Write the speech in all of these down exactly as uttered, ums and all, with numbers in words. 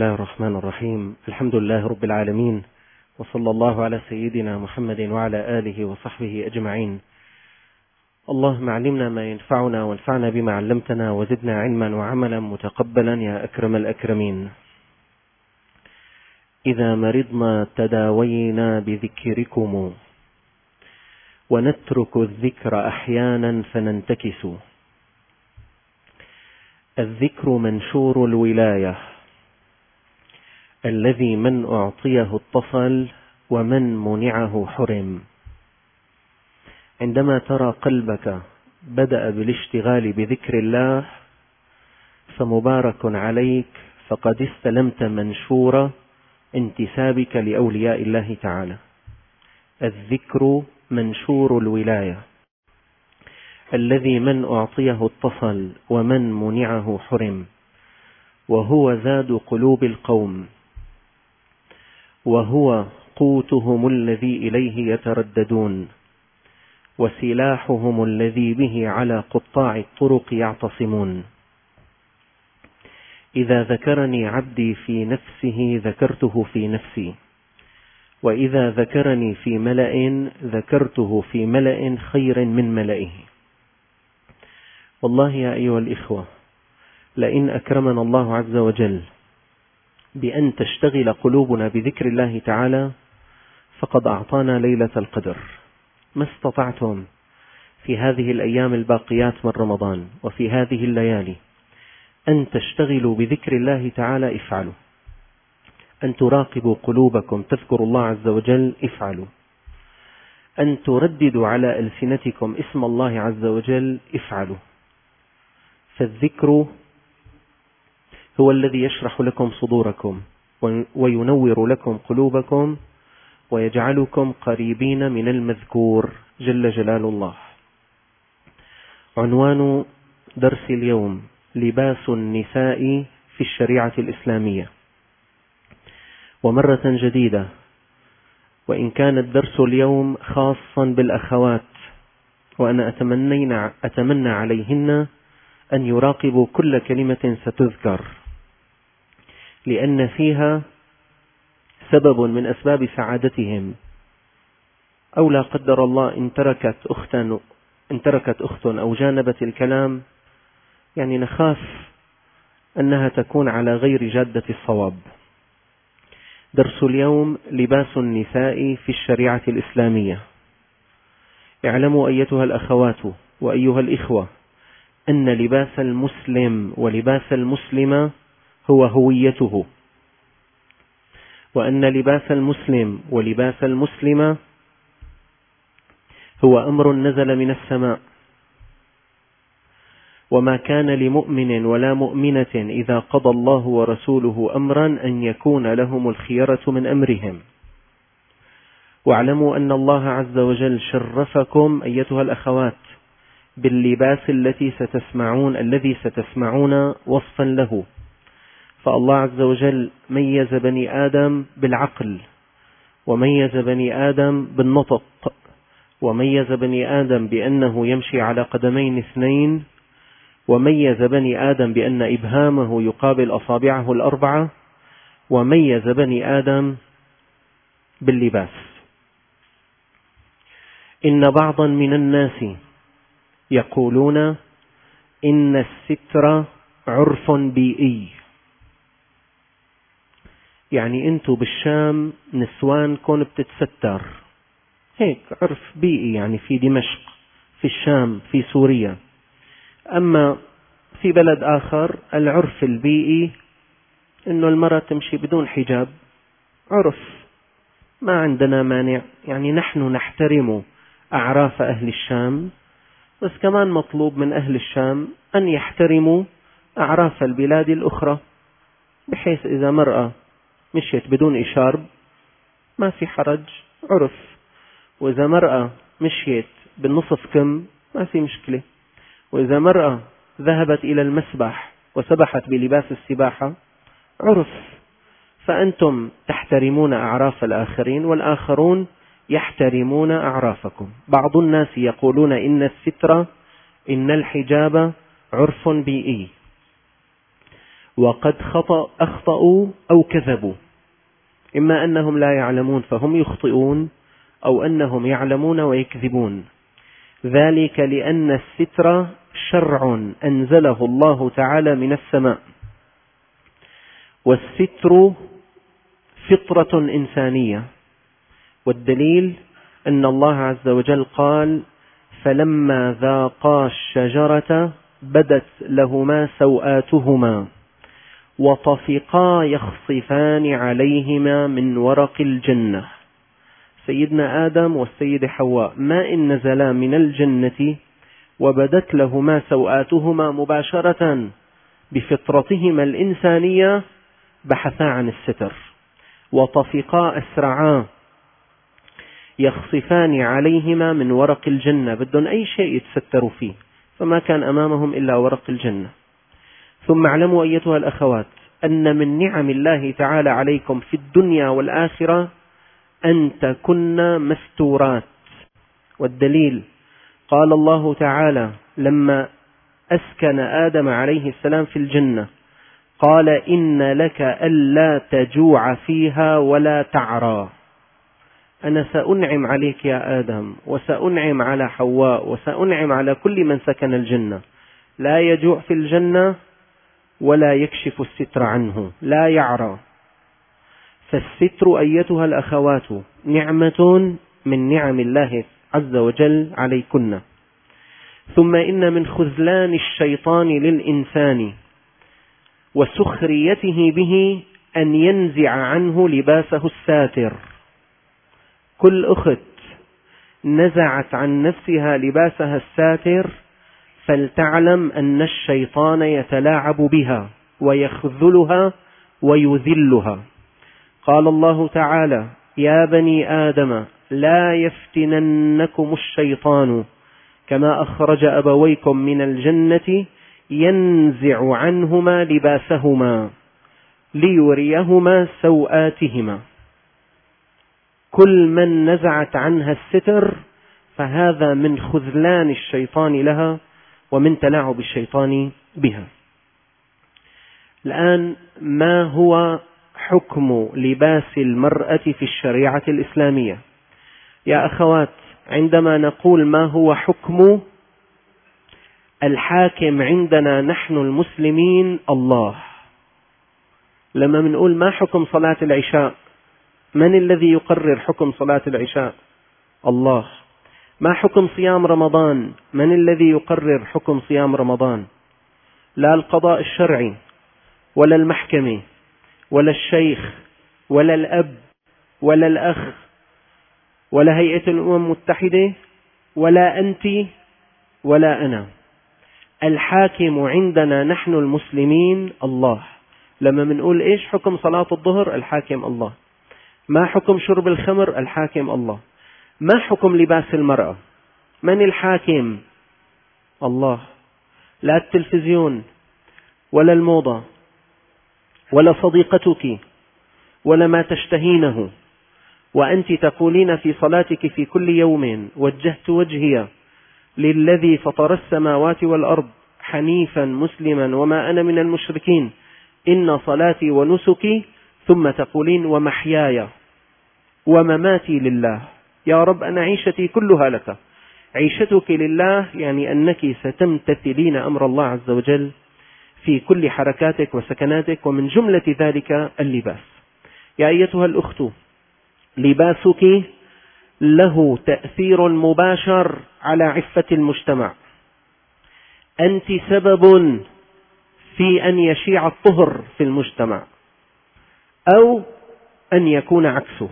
الله الرحمن الرحيم. الحمد لله رب العالمين، وصلى الله على سيدنا محمد وعلى آله وصحبه أجمعين. اللهم علمنا ما ينفعنا وانفعنا بما علمتنا وزدنا علما وعملا متقبلا يا أكرم الأكرمين. إذا مرضنا تداوينا بذكركم ونترك الذكر أحيانا فننتكس. الذكر منشور الولاية الذي من أعطيه اتصل ومن منعه حرم. عندما ترى قلبك بدأ بالاشتغال بذكر الله فمبارك عليك، فقد استلمت منشور انتسابك لأولياء الله تعالى. الذكر منشور الولاية الذي من أعطيه اتصل ومن منعه حرم، وهو زاد قلوب القوم، وهو قوتهم الذي إليه يترددون، وسلاحهم الذي به على قطاع الطرق يعتصمون. إذا ذكرني عبدي في نفسه ذكرته في نفسي، وإذا ذكرني في ملأ ذكرته في ملأ خير من ملئه. والله يا أيها الإخوة، لئن أكرمنا الله عز وجل بأن تشتغل قلوبنا بذكر الله تعالى فقد أعطانا ليلة القدر. ما استطعتم في هذه الأيام الباقيات من رمضان وفي هذه الليالي أن تشتغلوا بذكر الله تعالى افعلوا. أن تراقبوا قلوبكم تذكروا الله عز وجل افعلوا. أن ترددوا على ألسنتكم اسم الله عز وجل افعلوا. فالذكر هو الذي يشرح لكم صدوركم وينور لكم قلوبكم ويجعلكم قريبين من المذكور جل جلال الله. عنوان درس اليوم: لباس النساء في الشريعة الإسلامية. ومرة جديدة، وإن كان الدرس اليوم خاصا بالأخوات، وأنا أتمنى, أتمنى عليهن أن يراقبوا كل كلمة ستذكر، لأن فيها سبب من أسباب سعادتهم. أو لا قدر الله إن تركت أختا إن تركت أخت أو جانبت الكلام، يعني نخاف أنها تكون على غير جادة الصواب. درس اليوم: لباس النساء في الشريعة الإسلامية. اعلموا أيتها الأخوات وأيها الإخوة أن لباس المسلم ولباس المسلمة هو هويته، وأن لباس المسلم ولباس المسلمة هو أمر نزل من السماء. وما كان لمؤمن ولا مؤمنة إذا قضى الله ورسوله أمرا أن يكون لهم الخيرة من أمرهم. واعلموا أن الله عز وجل شرفكم أيتها الأخوات باللباس التي ستسمعون الذي ستسمعون وصفا له. فالله عز وجل ميز بني آدم بالعقل، وميز بني آدم بالنطق، وميز بني آدم بأنه يمشي على قدمين اثنين، وميز بني آدم بأن إبهامه يقابل أصابعه الأربعة، وميز بني آدم باللباس. إن بعضا من الناس يقولون إن الستر عرف بيئي، يعني أنتوا بالشام نسوانكم بتتستر، هيك عرف بيئي، يعني في دمشق، في الشام، في سوريا. أما في بلد آخر العرف البيئي إنه المرأة تمشي بدون حجاب، عرف، ما عندنا مانع. يعني نحن نحترم أعراف أهل الشام، بس كمان مطلوب من أهل الشام أن يحترموا أعراف البلاد الأخرى، بحيث إذا مرأة مشيت بدون إشارب ما في حرج، عرف. وإذا مرأة مشيت بالنصف كم ما في مشكلة. وإذا مرأة ذهبت إلى المسبح وسبحت بلباس السباحة، عرف. فأنتم تحترمون أعراف الآخرين والآخرون يحترمون أعرافكم. بعض الناس يقولون إن الستر إن الحجاب عرف بيئي، وقد أخطأوا أو كذبوا، إما أنهم لا يعلمون فهم يخطئون، أو أنهم يعلمون ويكذبون. ذلك لأن الستر شرع أنزله الله تعالى من السماء، والستر فطرة إنسانية. والدليل أن الله عز وجل قال: فلما ذاقا الشجرة بدت لهما سوآتهما وطفقا يخصفان عليهما من ورق الجنة. سيدنا آدم والسيدة حواء ما إن نزلا من الجنة وبدت لهما سوآتهما مباشرة بفطرتهما الإنسانية، بحثا عن الستر، وطفقا أسرعا يخصفان عليهما من ورق الجنة، بدون أي شيء يتستروا فيه، فما كان أمامهم إلا ورق الجنة. ثم اعلموا أيتها الأخوات أن من نعم الله تعالى عليكم في الدنيا والآخرة أن تكن مستورات. والدليل قال الله تعالى لما أسكن آدم عليه السلام في الجنة قال: إن لك ألا تجوع فيها ولا تعرى. أنا سأنعم عليك يا آدم، وسأنعم على حواء، وسأنعم على كل من سكن الجنة، لا يجوع في الجنة ولا يكشف الستر عنه، لا يعرى. فالستر أيتها الأخوات نعمة من نعم الله عز وجل عليكن. ثم إن من خذلان الشيطان للإنسان وسخريته به أن ينزع عنه لباسه الساتر. كل أخت نزعت عن نفسها لباسها الساتر فلتعلم أن الشيطان يتلاعب بها ويخذلها ويذلها. قال الله تعالى: يا بني آدم لا يفتننكم الشيطان كما أخرج أبويكم من الجنة ينزع عنهما لباسهما ليريهما سوآتهما. كل من نزعت عنها الستر فهذا من خذلان الشيطان لها ومن تلاعب الشيطان بها. الآن ما هو حكم لباس المرأة في الشريعة الإسلامية؟ يا أخوات، عندما نقول ما هو حكم، الحاكم عندنا نحن المسلمين الله. لما بنقول ما حكم صلاة العشاء، من الذي يقرر حكم صلاة العشاء؟ الله. ما حكم صيام رمضان، من الذي يقرر حكم صيام رمضان؟ لا القضاء الشرعي ولا المحكمة ولا الشيخ ولا الأب ولا الأخ ولا هيئة الأمم المتحدة ولا أنت ولا أنا. الحاكم عندنا نحن المسلمين الله. لما منقول إيش حكم صلاة الظهر، الحاكم الله. ما حكم شرب الخمر، الحاكم الله. ما حكم لباس المرأة، من الحاكم؟ الله. لا التلفزيون ولا الموضة ولا صديقتك ولا ما تشتهينه، وأنت تقولين في صلاتك في كل يوم: وجهت وجهي للذي فطر السماوات والأرض حنيفا مسلما وما أنا من المشركين إن صلاتي ونسكي، ثم تقولين: ومحياي ومماتي لله. يا رب أنا عيشتي كلها لك. عيشتك لله يعني أنك ستمتثلين أمر الله عز وجل في كل حركاتك وسكناتك، ومن جملة ذلك اللباس. يا أيتها الأخت، لباسك له تأثير مباشر على عفة المجتمع. أنت سبب في أن يشيع الطهر في المجتمع أو أن يكون عكسه.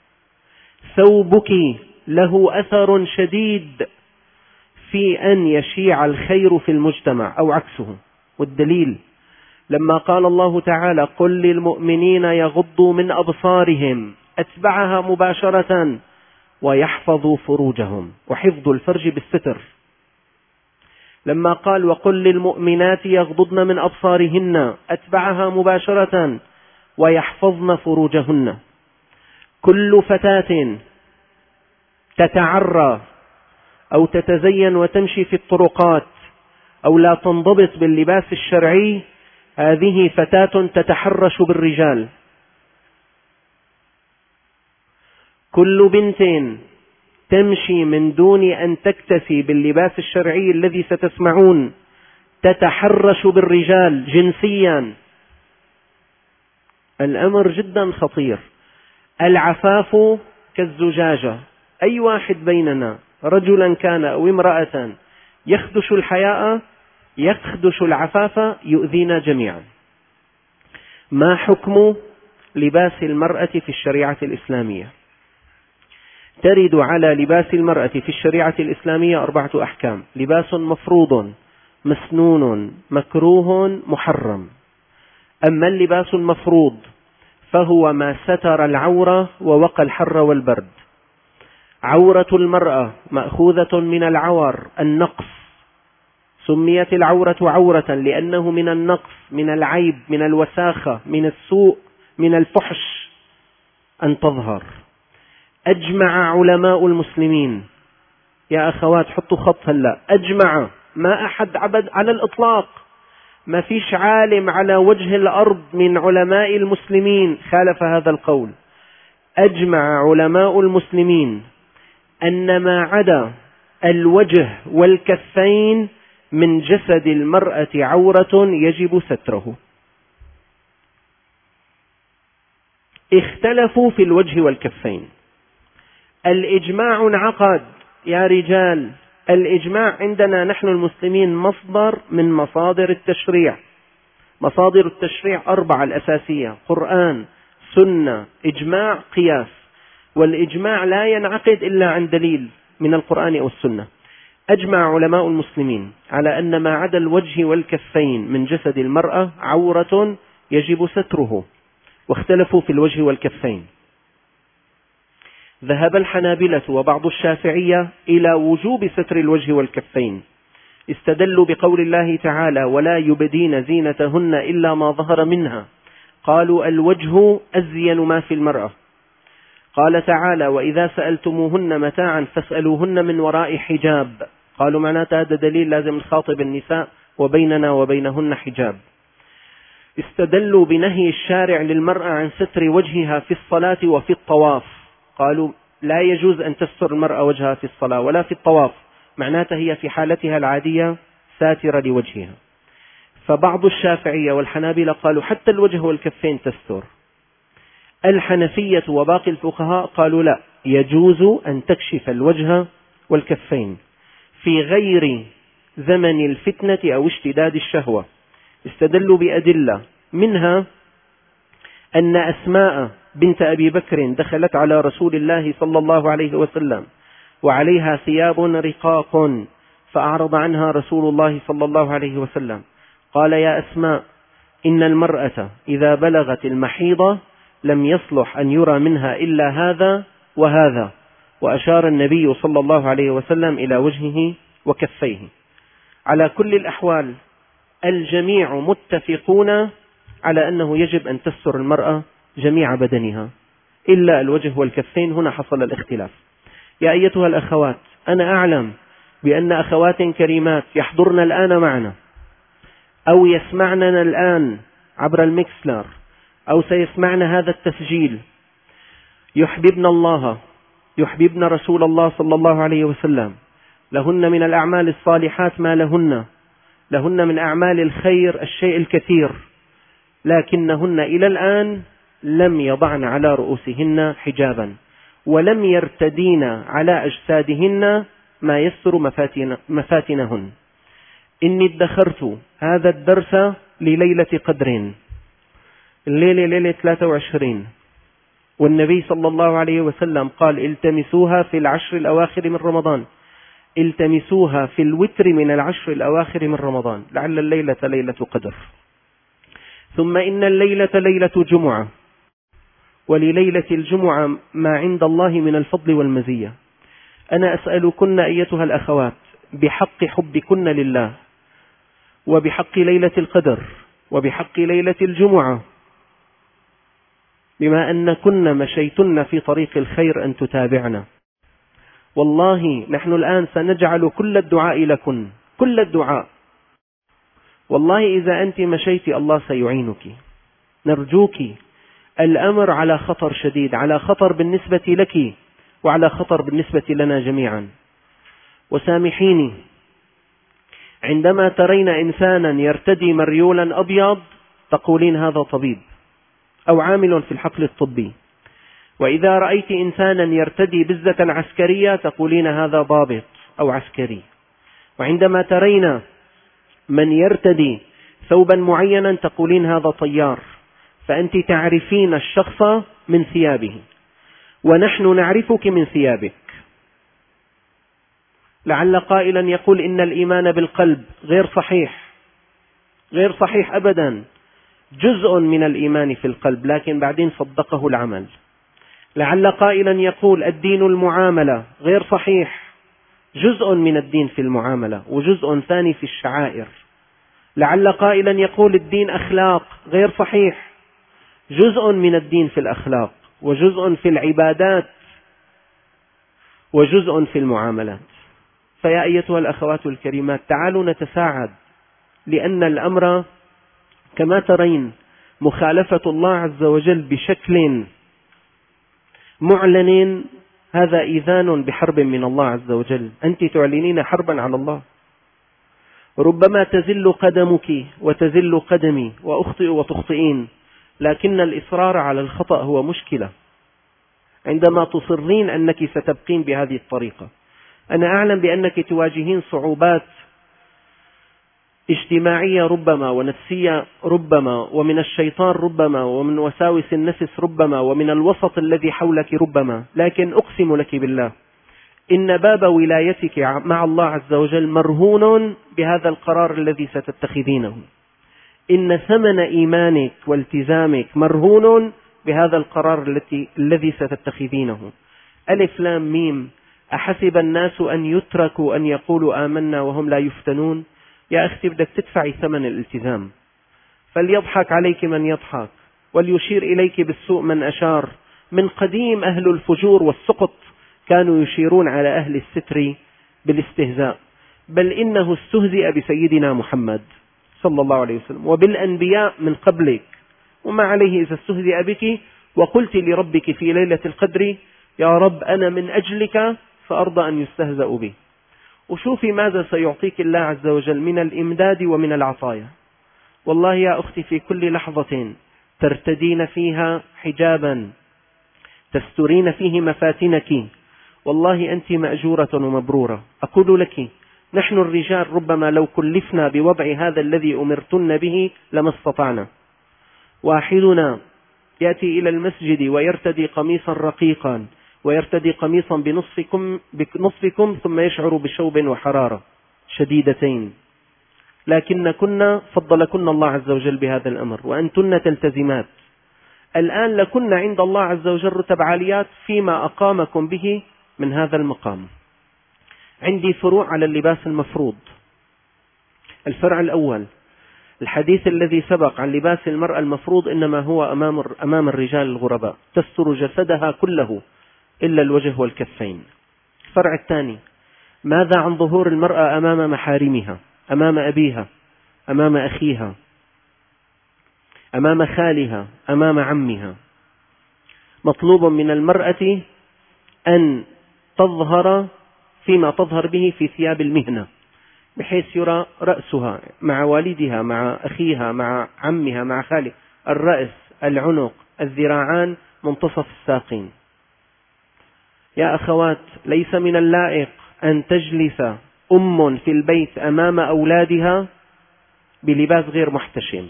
ثوبك له أثر شديد في أن يشيع الخير في المجتمع أو عكسه. والدليل لما قال الله تعالى: قل للمؤمنين يغضوا من أبصارهم، أتبعها مباشرة: ويحفظوا فروجهم. وحفظ الفرج بالستر. لما قال: وقل للمؤمنات يغضضن من أبصارهن، أتبعها مباشرة: ويحفظن فروجهن. كل فتاة تتعرى أو تتزين وتمشي في الطرقات أو لا تنضبط باللباس الشرعي هذه فتاة تتحرش بالرجال. كل بنت تمشي من دون أن تكتفي باللباس الشرعي الذي ستسمعون تتحرش بالرجال جنسيا. الأمر جدا خطير. العفاف كالزجاجة، أي واحد بيننا رجلا كان أو امرأة يخدش الحياء يخدش العفاف يؤذينا جميعا. ما حكم لباس المرأة في الشريعة الإسلامية؟ ترد على لباس المرأة في الشريعة الإسلامية أربعة أحكام: لباس مفروض، مسنون، مكروه، محرم. أما اللباس المفروض فهو ما ستر العورة ووقى الحر والبرد. عورة المرأة مأخوذة من العور، النقص. سميت العورة عورة لأنه من النقص، من العيب، من الوساخة، من السوء، من الفحش أن تظهر. أجمع علماء المسلمين، يا أخوات حطوا خط هلا، أجمع، ما أحد عبد على الإطلاق، ما فيش عالم على وجه الأرض من علماء المسلمين خالف هذا القول. أجمع علماء المسلمين أن ما عدا الوجه والكفين من جسد المرأة عورة يجب ستره. اختلفوا في الوجه والكفين. الإجماع انعقد يا رجال. الإجماع عندنا نحن المسلمين مصدر من مصادر التشريع. مصادر التشريع أربعة الأساسية: قرآن، سنة، إجماع، قياس. والإجماع لا ينعقد إلا عن دليل من القرآن أو السنة. أجمع علماء المسلمين على أن ما عدا الوجه والكفين من جسد المرأة عورة يجب ستره، واختلفوا في الوجه والكفين. ذهب الحنابلة وبعض الشافعية إلى وجوب ستر الوجه والكفين. استدلوا بقول الله تعالى: ولا يبدين زينتهن إلا ما ظهر منها. قالوا الوجه أزين ما في المرأة. قال تعالى: وإذا سألتموهن متاعا فاسألوهن من وراء حجاب. قالوا معناته هذا دليل لازم نخاطب النساء وبيننا وبينهن حجاب. استدلوا بنهي الشارع للمرأة عن ستر وجهها في الصلاة وفي الطواف. قالوا لا يجوز أن تستر المرأة وجهها في الصلاة ولا في الطواف، معناته هي في حالتها العادية ساترة لوجهها. فبعض الشافعية والحنابلة قالوا حتى الوجه والكفين تستر. الحنفية وباقي الفقهاء قالوا لا، يجوز أن تكشف الوجه والكفين في غير زمن الفتنة أو اشتداد الشهوة. استدلوا بأدلة، منها أن أسماء بنت أبي بكر دخلت على رسول الله صلى الله عليه وسلم وعليها ثياب رقاق، فأعرض عنها رسول الله صلى الله عليه وسلم. قال: يا أسماء، إن المرأة إذا بلغت المحيض لم يصلح أن يرى منها إلا هذا وهذا، وأشار النبي صلى الله عليه وسلم إلى وجهه وكفيه. على كل الأحوال الجميع متفقون على أنه يجب أن تستر المرأة جميع بدنها إلا الوجه والكفين. هنا حصل الاختلاف. يا أيتها الأخوات، أنا أعلم بأن أخوات كريمات يحضرن الآن معنا أو يسمعننا الآن عبر الميكسلر أو سيسمعن هذا التسجيل، يحببن الله، يحببن رسول الله صلى الله عليه وسلم. لهن من الأعمال الصالحات ما لهن، لهن من أعمال الخير الشيء الكثير، لكنهن إلى الآن لم يضعن على رؤوسهن حجابا، ولم يرتدين على أجسادهن ما يستر مفاتن مفاتنهن. إني ادخرت هذا الدرس لليلة قدر، الليلة ليلة ثلاثة وعشرين، والنبي صلى الله عليه وسلم قال: التمسوها في العشر الأواخر من رمضان، التمسوها في الوتر من العشر الأواخر من رمضان، لعل الليلة ليلة قدر. ثم إن الليلة ليلة جمعة، ولليلة الجمعة ما عند الله من الفضل والمزية. أنا أسألكن أيتها الأخوات بحق حبكن لله، وبحق ليلة القدر، وبحق ليلة الجمعة، بما أن كن مشيتن في طريق الخير، أن تتابعنا. والله نحن الآن سنجعل كل الدعاء لكن، كل الدعاء، والله إذا أنت مشيت الله سيعينك، نرجوك. الأمر على خطر شديد، على خطر بالنسبة لك وعلى خطر بالنسبة لنا جميعا. وسامحيني، عندما ترين إنسانا يرتدي مريولا أبيض تقولين هذا طبيب أو عامل في الحقل الطبي، وإذا رأيت إنسانا يرتدي بزة عسكرية تقولين هذا ضابط أو عسكري. وعندما ترين من يرتدي ثوبا معينا تقولين هذا طيار. فأنت تعرفين الشخص من ثيابه، ونحن نعرفك من ثيابك. لعل قائلا يقول إن الإيمان بالقلب. غير صحيح، غير صحيح أبدا. جزء من الإيمان في القلب، لكن بعدين صدقه العمل. لعل قائلا يقول الدين المعاملة. غير صحيح. جزء من الدين في المعاملة وجزء ثاني في الشعائر. لعل قائلا يقول الدين أخلاق. غير صحيح. جزء من الدين في الأخلاق وجزء في العبادات وجزء في المعاملات. فيا أيتها الأخوات الكريمات، تعالوا نتساعد، لأن الأمر كما ترين مخالفة الله عز وجل بشكل معلن، هذا إذان بحرب من الله عز وجل. أنت تعلنين حربا على الله. ربما تزل قدمك وتزل قدمي وأخطئ وتخطئين، لكن الإصرار على الخطأ هو مشكلة. عندما تصرين أنك ستبقين بهذه الطريقة، أنا أعلم بأنك تواجهين صعوبات اجتماعية ربما، ونفسية ربما، ومن الشيطان ربما، ومن وساوس النفس ربما، ومن الوسط الذي حولك ربما، لكن أقسم لك بالله إن باب ولايتك مع الله عز وجل مرهون بهذا القرار الذي ستتخذينه. إن ثمن إيمانك والتزامك مرهون بهذا القرار التي الذي ستتخذينه. ألف لام ميم، أحسب الناس أن يتركوا أن يقولوا آمنا وهم لا يفتنون؟ يا أختي بدك تدفعي ثمن الالتزام. فليضحك عليك من يضحك، وليشير إليك بالسوء من أشار. من قديم أهل الفجور والسقط كانوا يشيرون على أهل الستر بالاستهزاء، بل إنه استهزئ بسيدنا محمد صلى الله عليه وسلم وبالأنبياء من قبلك، وما عليه إذا استهزئ بك وقلت لربك في ليلة القدر يا رب أنا من أجلك فأرضى أن يستهزأ بي. وشوفي ماذا سيعطيك الله عز وجل من الإمداد ومن العطايا. والله يا أختي في كل لحظة ترتدين فيها حجابا تسترين فيه مفاتنك، والله أنت مأجورة ومبرورة. أقول لك نحن الرجال ربما لو كلفنا بوضع هذا الذي أمرتن به لما استطعنا. واحدنا يأتي إلى المسجد ويرتدي قميصا رقيقا ويرتدي قميصا بنصفكم, بنصفكم ثم يشعر بشوب وحرارة شديدتين، لكن كنا فضلكن الله عز وجل بهذا الأمر، وأنتن تلتزمات. الآن لكن عند الله عز وجل رتب عاليات فيما أقامكم به من هذا المقام. عندي فروع على اللباس المفروض. الفرع الأول، الحديث الذي سبق عن لباس المرأة المفروض إنما هو أمام أمام الرجال الغرباء، تستر جسدها كله إلا الوجه والكفين. الفرع الثاني، ماذا عن ظهور المرأة أمام محارمها، أمام أبيها، أمام أخيها، أمام خالها، أمام عمها. مطلوب من المرأة أن تظهر فيما تظهر به في ثياب المهنة، بحيث يرى رأسها مع والدها، مع أخيها، مع عمها، مع خالها، الرأس، العنق، الذراعان، منتصف الساقين. يا أخوات، ليس من اللائق أن تجلس أم في البيت أمام أولادها بلباس غير محتشم.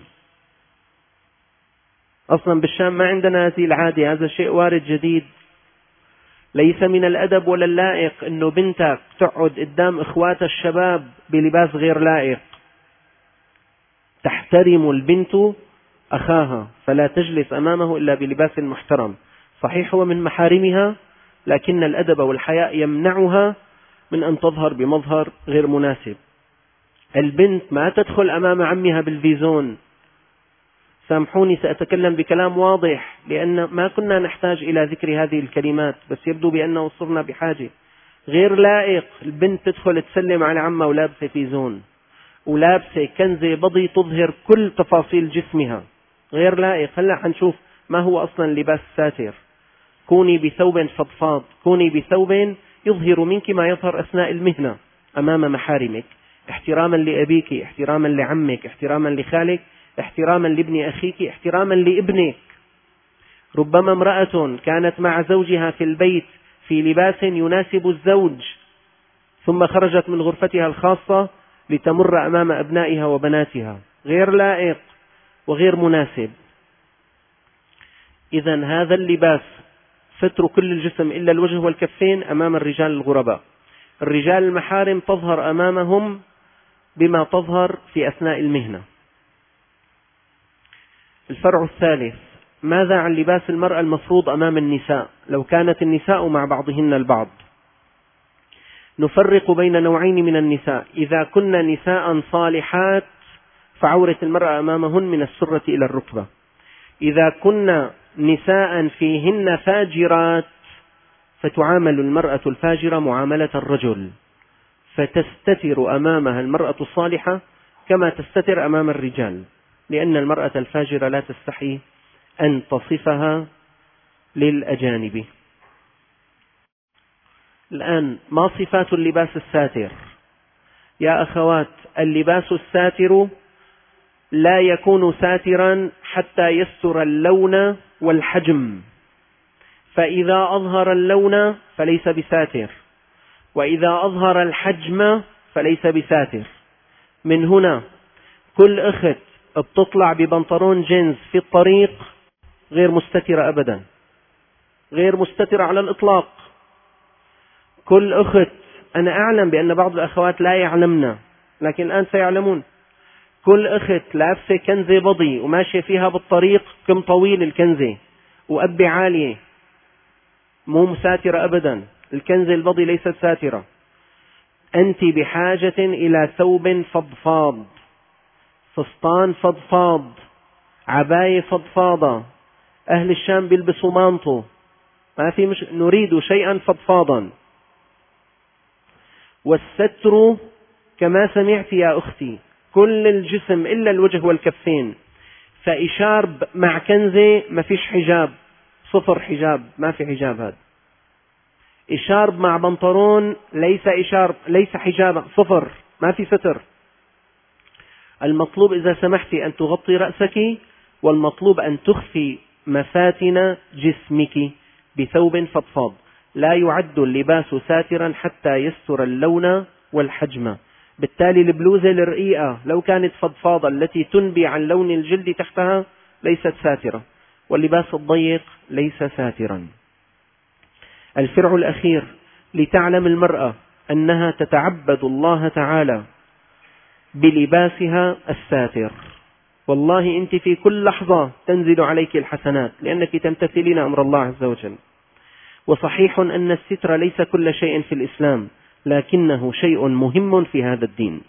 أصلا بالشام ما عندنا هذه العادة، هذا شيء وارد جديد. ليس من الأدب ولا اللائق أنه بنتك تقعد قدام إخوات الشباب بلباس غير لائق. تحترم البنت أخاها فلا تجلس أمامه إلا بلباس محترم. صحيح هو من محارمها، لكن الأدب والحياء يمنعها من أن تظهر بمظهر غير مناسب. البنت ما تدخل أمام عمها بالفيزون. سامحوني سأتكلم بكلام واضح، لأن ما كنا نحتاج إلى ذكر هذه الكلمات، بس يبدو بأنه صرنا بحاجة. غير لائق البنت تدخل تسلم على عمها ولابسة فيزون، ولابسة كنزة بضي تظهر كل تفاصيل جسمها، غير لائق. هلا حنشوف ما هو أصلا لباس ساتر. كوني بثوب فضفاض، كوني بثوب يظهر منك ما يظهر أثناء المهنة أمام محارمك، احتراما لأبيك، احتراما لعمك، احتراما لخالك، احتراما لابن أخيك، احتراما لابنك. ربما امرأة كانت مع زوجها في البيت في لباس يناسب الزوج، ثم خرجت من غرفتها الخاصة لتمر أمام أبنائها وبناتها، غير لائق وغير مناسب. إذن هذا اللباس ستر كل الجسم إلا الوجه والكفين أمام الرجال الغرباء. الرجال المحارم تظهر أمامهم بما تظهر في أثناء المهنة. الفرع الثالث: ماذا عن لباس المرأة المفروض أمام النساء لو كانت النساء مع بعضهن البعض؟ نفرق بين نوعين من النساء. إذا كن نساء صالحات فعورة المرأة أمامهن من السرة إلى الركبة. إذا كن نساء فيهن فاجرات فتعامل المرأة الفاجرة معاملة الرجل، فتستتر أمامها المرأة الصالحة كما تستتر أمام الرجال، لأن المرأة الفاجرة لا تستحي أن تصفها للأجانب. الآن ما صفات اللباس الساتر؟ يا أخوات، اللباس الساتر لا يكون ساترا حتى يستر اللون والحجم، فإذا أظهر اللون فليس بساتر، وإذا أظهر الحجم فليس بساتر. من هنا كل أخت بتطلع ببنطلون جينز في الطريق غير مستترة أبدا، غير مستترة على الإطلاق. كل أخت، أنا أعلم بأن بعض الأخوات لا يعلمن لكن الآن سيعلمون، كل أخت لابسة كنزة بضي وماشية فيها بالطريق كم طويل الكنزة وأبي عالية، مو مساترة أبدا. الكنزة البضي ليست ساترة. أنت بحاجة إلى ثوب فضفاض، فستان فضفاض، عباية فضفاضة. أهل الشام بيلبسوا مانطو، ما في مش... نريد شيئا فضفاضا. والستر كما سمعت يا أختي كل الجسم إلا الوجه والكفين. فإشارب مع كنزة ما فيش حجاب، صفر حجاب، ما في حجاب. هذا إشارب مع بنطلون ليس إشارب، ليس حجابا، صفر، ما في ستر. المطلوب إذا سمحتي أن تغطي رأسك، والمطلوب أن تخفي مفاتن جسمك بثوب فضفاض. لا يعد اللباس ساترا حتى يستر اللون والحجم. بالتالي البلوزة الرقيقة لو كانت فضفاضة التي تنبي عن لون الجلد تحتها ليست ساترة، واللباس الضيق ليس ساترا. الفرع الأخير: لتعلم المرأة أنها تتعبد الله تعالى بلباسها الساتر. والله أنت في كل لحظة تنزل عليك الحسنات لأنك تمتثلين أمر الله عز وجل. وصحيح أن الستر ليس كل شيء في الإسلام، لكنه شيء مهم في هذا الدين.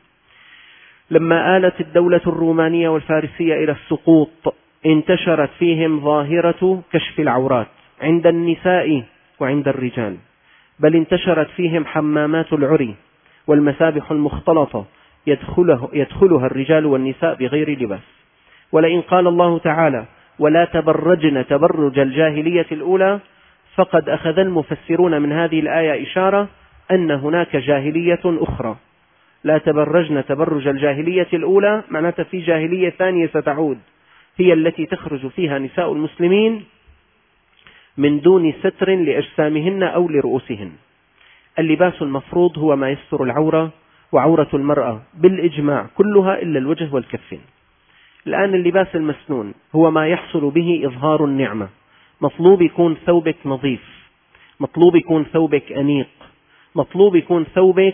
لما آلت الدولة الرومانية والفارسية إلى السقوط انتشرت فيهم ظاهرة كشف العورات عند النساء وعند الرجال، بل انتشرت فيهم حمامات العري والمسابح المختلطة يدخله يدخلها الرجال والنساء بغير لباس. ولئن قال الله تعالى: ولا تبرجن تبرج الجاهلية الأولى، فقد أخذ المفسرون من هذه الآية إشارة أن هناك جاهلية أخرى. لا تبرجن تبرج الجاهلية الأولى معناتها في جاهلية ثانية ستعود، هي التي تخرج فيها نساء المسلمين من دون ستر لأجسامهن أو لرؤوسهن. اللباس المفروض هو ما يستر العورة، وعورة المرأة بالإجماع كلها إلا الوجه والكفين. الآن اللباس المسنون هو ما يحصل به إظهار النعمة. مطلوب يكون ثوبك نظيف، مطلوب يكون ثوبك أنيق، مطلوب يكون ثوبك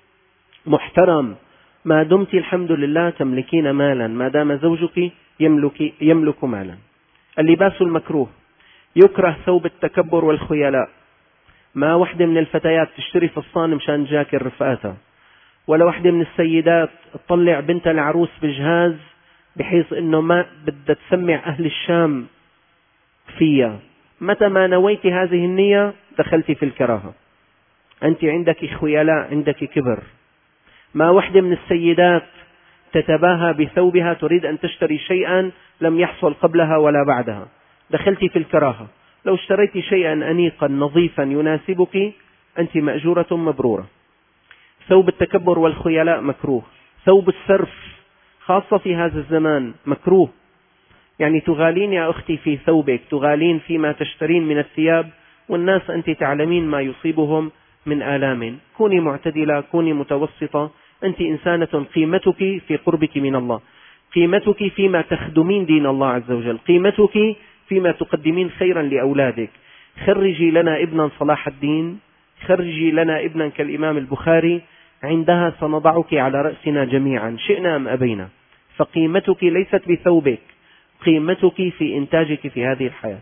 محترم، ما دمت الحمد لله تملكين مالا، ما دام زوجك يملك, يملك مالا. اللباس المكروه: يكره ثوب التكبر والخيلاء. ما وحدة من الفتيات تشتري فستان مشان جاكر رفقاتها، ولا وحدة من السيدات تطلع بنت العروس بجهاز بحيث انه ما بدها تسمع اهل الشام فيها. متى ما نويت هذه النية دخلت في الكراهة، أنت عندك خيلاء، عندك كبر. ما وحدة من السيدات تتباهى بثوبها، تريد أن تشتري شيئا لم يحصل قبلها ولا بعدها، دخلت في الكراهة. لو اشتريت شيئا أنيقا نظيفا يناسبك أنت مأجورة مبرورة. ثوب التكبر والخيلاء مكروه. ثوب السرف خاصة في هذا الزمان مكروه، يعني تغالين يا أختي في ثوبك، تغالين فيما تشترين من الثياب، والناس أنت تعلمين ما يصيبهم من آلام. كوني معتدلة، كوني متوسطة. أنت إنسانة قيمتك في قربك من الله، قيمتك فيما تخدمين دين الله عز وجل، قيمتك فيما تقدمين خيرا لأولادك. خرجي لنا ابنا صلاح الدين، خرجي لنا ابنا كالإمام البخاري، عندها سنضعك على رأسنا جميعا شئنا أم أبينا. فقيمتك ليست بثوبك، قيمتك في إنتاجك في هذه الحياة.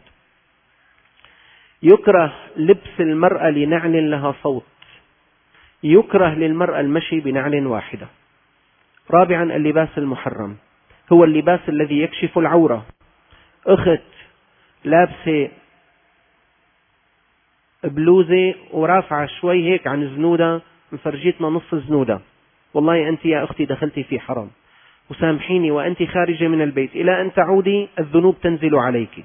يكره لبس المرأة لنعل لها صوت، يكره للمرأة المشي بنعل واحدة. رابعا اللباس المحرم هو اللباس الذي يكشف العورة. أخت لابسة بلوزة ورافعة شوي هيك عن زنودة، مفرجيتنا نص زنودة، والله أنت يا أختي دخلتي في حرام، وسامحيني وأنت خارجة من البيت إلى أن تعودي الذنوب تنزل عليك.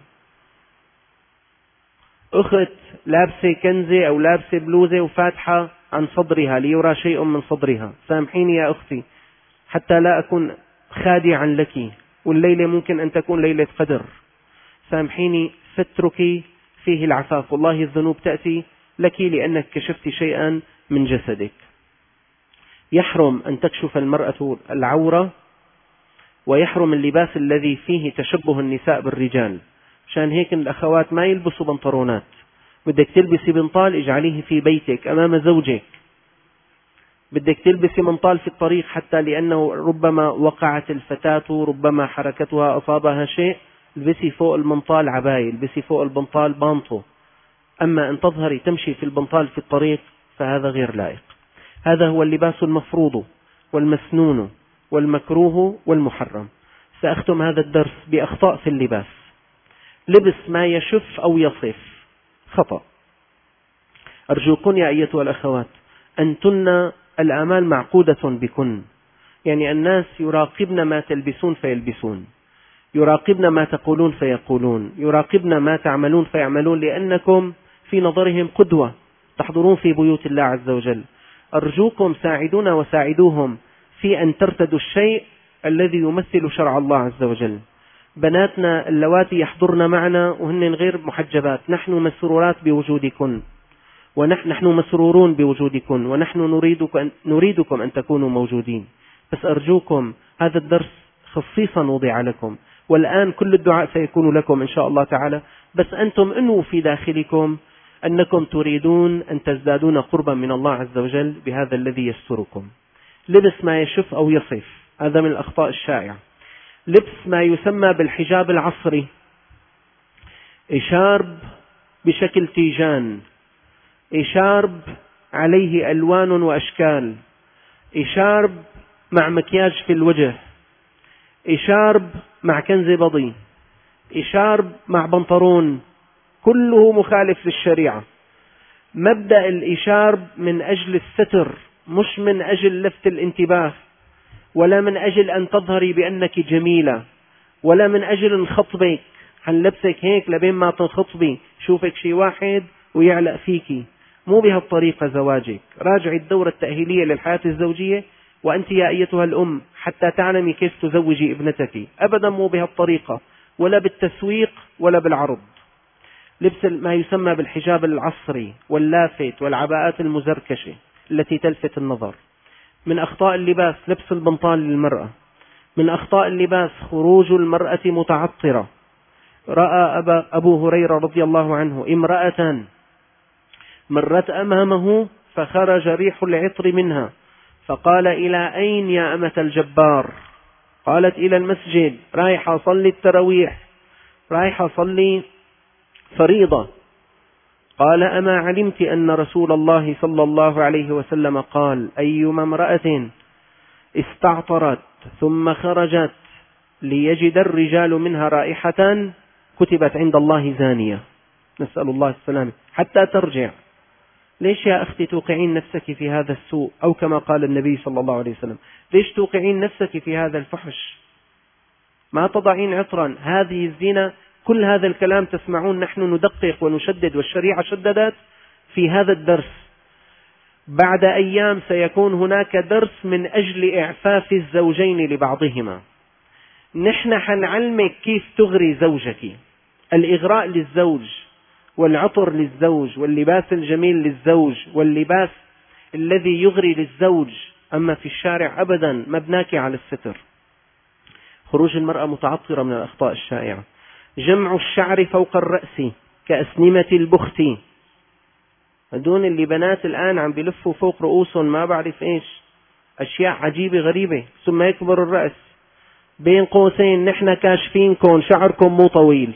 أخت لابسة كنزة أو لابسة بلوزة وفاتحة عن صدرها ليرى شيء من صدرها، سامحيني يا أختي حتى لا أكون خادعا لك، والليلة ممكن أن تكون ليلة قدر، سامحيني، سترك فيه العفاف، والله الذنوب تأتي لك لأنك كشفت شيئا من جسدك. يحرم أن تكشف المرأة العورة، ويحرم اللباس الذي فيه تشبه النساء بالرجال. عشان هيك الأخوات ما يلبسوا بنطرونات، بدك تلبسي بنطال اجعليه في بيتك أمام زوجك. بدك تلبسي منطال في الطريق حتى لأنه ربما وقعت الفتاة، ربما حركتها أصابها شيء، البسي فوق المنطال عباية، البسي فوق البنطال بانطو. أما أن تظهري تمشي في البنطال في الطريق فهذا غير لائق. هذا هو اللباس المفروض والمسنون والمكروه والمحرم. سأختم هذا الدرس بأخطاء في اللباس. لبس ما يشف أو يصف خطأ. أرجوكن يا أيتها الأخوات أنتن الآمال معقودة بكن، يعني الناس يراقبن ما تلبسون فيلبسون، يراقبن ما تقولون فيقولون، يراقبن ما تعملون فيعملون، لأنكم في نظرهم قدوة، تحضرون في بيوت الله عز وجل. أرجوكم ساعدونا وساعدوهم في أن ترتدوا الشيء الذي يمثل شرع الله عز وجل. بناتنا اللواتي يحضرن معنا وهن غير محجبات، نحن مسرورات بوجودكن، ونحن نحن مسرورون بوجودكم، ونحن نريدكم أن, نريدكم أن تكونوا موجودين. بس أرجوكم هذا الدرس خصيصا وضع لكم، والآن كل الدعاء سيكون لكم إن شاء الله تعالى، بس أنتم انووا في داخلكم أنكم تريدون أن تزدادون قربا من الله عز وجل بهذا الذي يستركم. لبس ما يشف أو يصف هذا من الأخطاء الشائعة. لبس ما يسمى بالحجاب العصري، إشارب بشكل تيجان، إشارب عليه ألوان وأشكال، إشارب مع مكياج في الوجه، إشارب مع كنز بضي، إشارب مع بنطرون، كله مخالف للشريعة. مبدأ الإشارب من أجل الستر، مش من أجل لفت الانتباه، ولا من أجل أن تظهري بأنك جميلة، ولا من أجل الخطبك، هنلبسك هيك لبين ما تنخطبي شوفك شي واحد ويعلق فيكي. مو بهالطريقة زواجك. راجعي الدورة التأهيلية للحياة الزوجية وأنت يا أيتها الأم حتى تعلمي كيف تزوجي ابنتك. أبدا مو بهالطريقة، ولا بالتسويق ولا بالعرض. لبس ما يسمى بالحجاب العصري واللافت والعباءات المزركشة التي تلفت النظر. من أخطاء اللباس لبس البنطال للمرأة. من أخطاء اللباس خروج المرأة متعطرة. رأى أبا أبو هريرة رضي الله عنه امرأة مرت أمامه فخرج ريح العطر منها، فقال: إلى أين يا أمة الجبار؟ قالت: إلى المسجد، رايحة أصلي التراويح، رايحة أصلي فريضة. قال: أما علمت أن رسول الله صلى الله عليه وسلم قال: أيما امرأة استعطرت ثم خرجت ليجد الرجال منها رائحة كتبت عند الله زانية. نسأل الله السلامة حتى ترجع. ليش يا أختي توقعين نفسك في هذا السوء؟ أو كما قال النبي صلى الله عليه وسلم: ليش توقعين نفسك في هذا الفحش؟ ما تضعين عطرا، هذه الزينة. كل هذا الكلام تسمعون نحن ندقق ونشدد، والشريعة شددت في هذا الدرس. بعد أيام سيكون هناك درس من أجل إعفاف الزوجين لبعضهما. نحن حنعلمك كيف تغري زوجك. الإغراء للزوج، والعطر للزوج، واللباس الجميل للزوج، واللباس الذي يغري للزوج. أما في الشارع أبدا مبناك على الستر. خروج المرأة متعطرة من الأخطاء الشائعة. جمع الشعر فوق الرأس كأسنمة البخت. هدون اللي بنات الآن عم بيلفوا فوق رؤوسهم ما بعرف إيش، أشياء عجيبة غريبة، ثم يكبر الرأس. بين قوسين نحن كاشفينكم، شعركم مو طويل.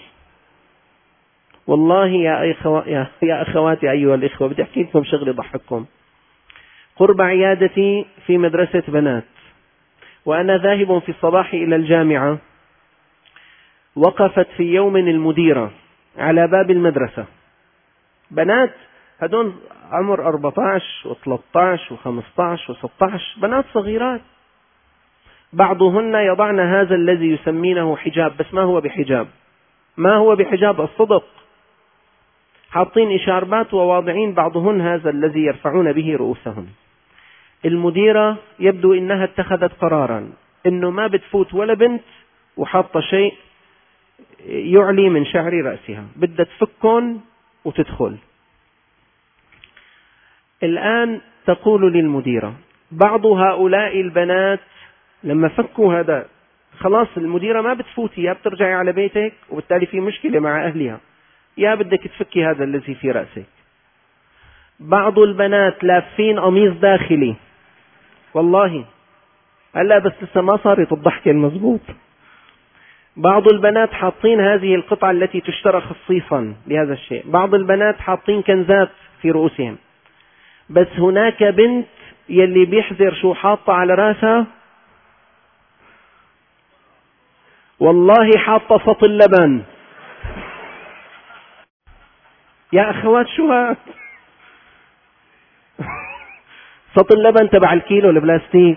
والله يا, أخو... يا... يا أخواتي أيها الإخوة، بدي أحكي لكم شغلة ضحككم. قرب عيادتي في مدرسة بنات، وأنا ذاهب في الصباح إلى الجامعة، وقفت في يوم المديرة على باب المدرسة. بنات هدول عمر أربعة عشر وثلاثة عشر وخمسة عشر وستة عشر، بنات صغيرات. بعضهن يضعن هذا الذي يسمينه حجاب، بس ما هو بحجاب، ما هو بحجاب الصدق. حاطين إشاربات وواضعين بعضهن هذا الذي يرفعون به رؤوسهن. المديرة يبدو إنها اتخذت قرارا إنه ما بتفوت ولا بنت وحاطة شيء يعلي من شعر رأسها، بدها تفكن وتدخل. الآن تقول للمديرة: بعض هؤلاء البنات لما فكوا هذا خلاص المديرة ما بتفوتي، يا بترجعي على بيتك وبالتالي في مشكلة مع أهلها، يا بدك تفكي هذا الذي في رأسك. بعض البنات لافين قميص داخلي، والله هلا بس لسه ما صارت الضحكة المزبوط. بعض البنات حاطين هذه القطعة التي تشترى خصيصا لهذا الشيء. بعض البنات حاطين كنزات في رؤوسهم. بس هناك بنت يلي بيحذر شو حاطة على راسها، والله حاطة سط اللبن. يا أخوات شو هاد؟ سط اللبن تبع الكيلو البلاستيك.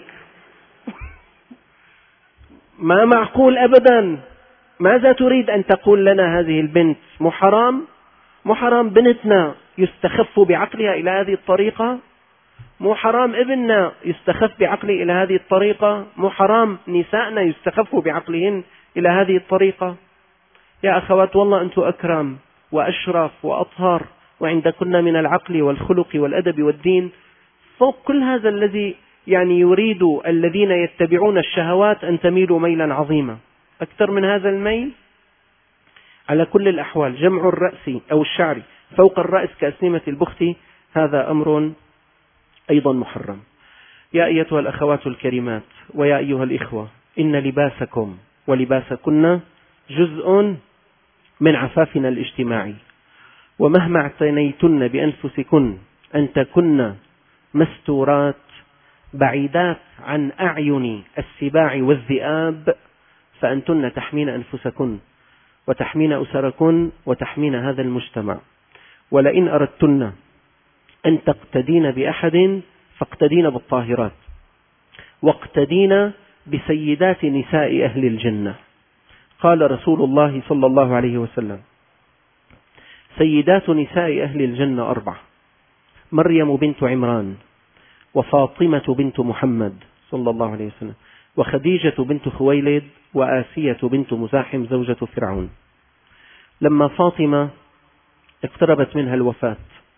ما معقول أبدا. ماذا تريد أن تقول لنا هذه البنت؟ مو حرام؟ مو حرام بنتنا يستخف بعقلها إلى هذه الطريقة؟ مو حرام ابننا يستخف بعقله إلى هذه الطريقة؟ مو حرام نسائنا يستخفوا بعقلهن إلى هذه الطريقة؟ يا أخوات والله أنتم أكرم وأشرف وأطهر، وعندكن من العقل والخلق والأدب والدين فوق كل هذا الذي يعني يريد الذين يتبعون الشهوات أن تميلوا ميلا عظيما. أكثر من هذا الميل. على كل الأحوال جمع الرأس أو الشعر فوق الرأس كأسنمة البخت هذا أمر أيضا محرم. يا أيتها الأخوات الكريمات ويا أيها الإخوة، إن لباسكم ولباسكن جزء من عفافنا الاجتماعي، ومهما اعتنيتن بأنفسكن أن تكن مستورات بعيدات عن أعين السباع والذئاب، فأنتن تحمين أنفسكن وتحمين أسركن وتحمين هذا المجتمع. ولئن أردتن أن تقتدين بأحد فاقتدين بالطاهرات، واقتدين بسيدات نساء أهل الجنة. قال رسول الله صلى الله عليه وسلم: سيدات نساء أهل الجنة أربع: مريم بنت عمران، وفاطمة بنت محمد صلى الله عليه وسلم، وخديجة بنت خويلد، وآسية بنت مزاحم زوجة فرعون. لما فاطمة اقتربت منها الوفاة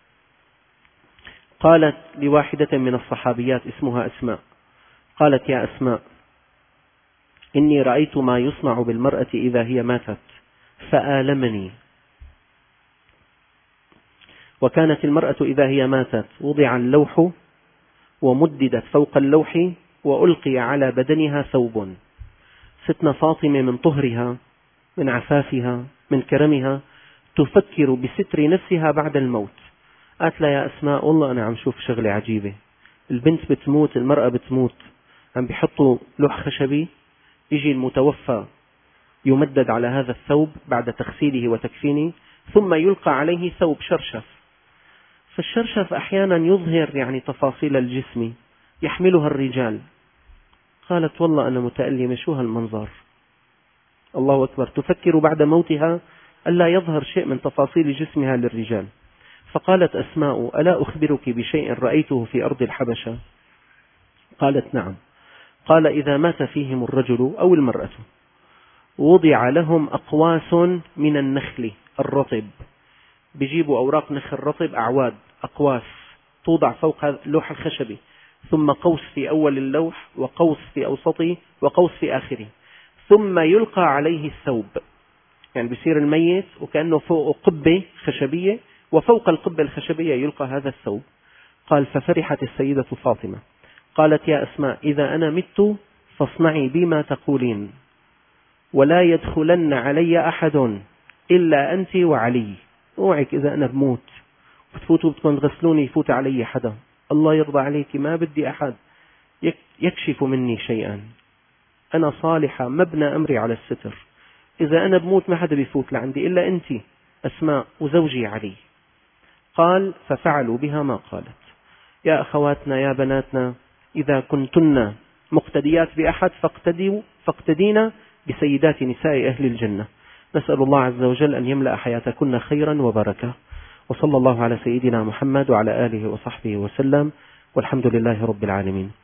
قالت لواحدة من الصحابيات اسمها أسماء، قالت: يا أسماء، إني رأيت ما يصنع بالمرأة إذا هي ماتت فآلمني. وكانت المرأة إذا هي ماتت وضع اللوح ومددت فوق اللوح وألقي على بدنها ثوب. ستنا فاطمة من طهرها من عفافها من كرمها تفكر بستر نفسها بعد الموت. قالت لها: يا أسماء، والله أنا عم شوف شغلة عجيبة، البنت بتموت، المرأة بتموت، عم بيحطوا لوح خشبي، يجي المتوفى يمدد على هذا الثوب بعد تغسيله وتكفينه، ثم يلقى عليه ثوب شرشف. فالشرشف أحيانا يظهر يعني تفاصيل الجسم يحملها الرجال. قالت والله أنا متألمة، شو هالمنظر؟ الله أكبر، تفكر بعد موتها ألا يظهر شيء من تفاصيل جسمها للرجال. فقالت أسماء: ألا أخبرك بشيء رأيته في أرض الحبشة؟ قالت: نعم. قال: إذا مات فيهم الرجل أو المرأة وضع لهم أقواس من النخل الرطب، بيجيبوا أوراق نخل رطب، أعواد، أقواس، توضع فوق اللوح الخشبي، ثم قوس في أول اللوح، وقوس في أوسطه، وقوس في آخره، ثم يلقى عليه الثوب. يعني بيصير الميت وكأنه فوق قبة خشبية، وفوق القبة الخشبية يلقى هذا الثوب. قال: ففرحت السيدة فاطمة، قالت: يا أسماء، إذا أنا مت فاصنعي بما تقولين، ولا يدخلن علي أحد إلا أنت وعلي. اوعك إذا أنا بموت وتفوتوا بدكم تغسلوني يفوت علي حدا، الله يرضى عليك، ما بدي أحد يكشف مني شيئا، أنا صالحة مبنى أمري على الستر، إذا أنا بموت ما حدا بيفوت لعندي إلا أنت أسماء وزوجي علي. قال: ففعلوا بها ما قالت. يا أخواتنا، يا بناتنا، إذا كنتن مقتديات بأحد فاقتدوا فاقتدينا بسيدات نساء أهل الجنة. نسأل الله عز وجل أن يملأ حياتكن خيرا وبركة. وصلى الله على سيدنا محمد وعلى آله وصحبه وسلم، والحمد لله رب العالمين.